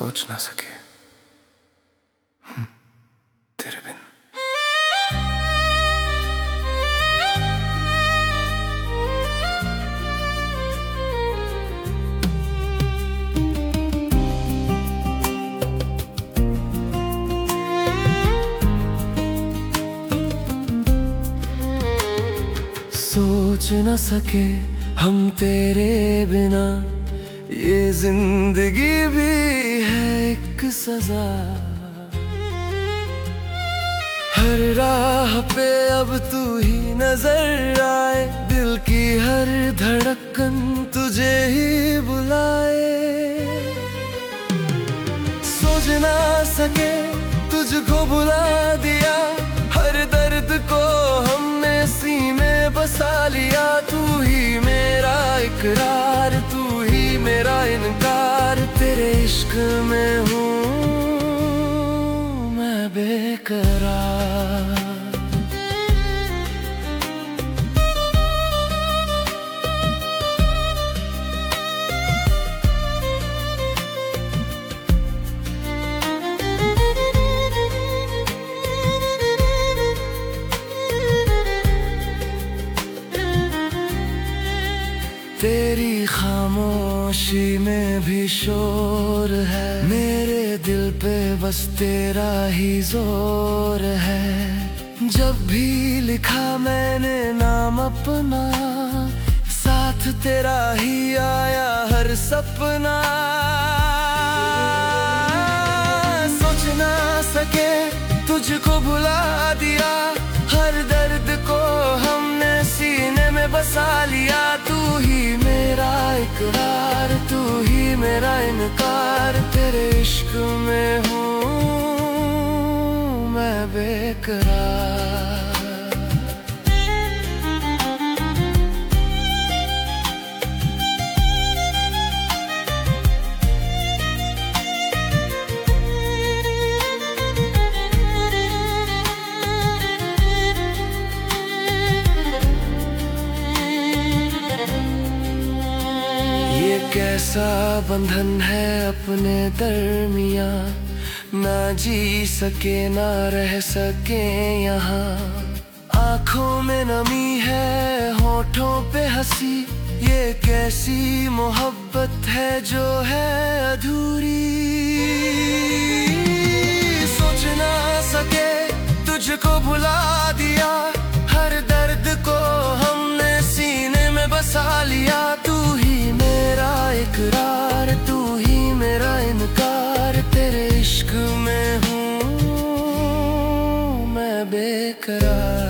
सोच ना सके तेरे बिन। सोच न सके हम तेरे बिना, ये जिंदगी भी है एक सजा। हर राह पे अब तू ही नजर आए, दिल की हर धड़कन तुझे ही बुलाए। सोच ना सके तुझको बुला दिया, हर दर्द को हमने सीने बसा लिया। तू ही मेरा इकरार, तू ही मेरा इनकार, तेरे इश्क में हूँ मैं बेकरार। तेरी खामोशी में भी शोर है, मेरे दिल पे बस तेरा ही जोर है। जब भी लिखा मैंने नाम अपना, साथ तेरा ही आया हर सपना। सोच ना सके तुझको भुला दिया, हर दर्द को हमने सीने में बसा लिया। तू ही मेरा इकरार, तू ही मेरा इनकार, तेरे इश्क में हूँ मैं बेकरार। कैसा बंधन है अपने दरमिया, ना जी सके ना रह सके यहाँ। आँखों में नमी है होठों पे हंसी, ये कैसी मोहब्बत है जो है अधूरी। सोच ना सके तुझको भुला दिया, हर दर्द को हमने सीने में बसा लिया। तू ही मेरा इकरार, तू ही मेरा इनकार, तेरे इश्क में हूँ मैं बेकरार।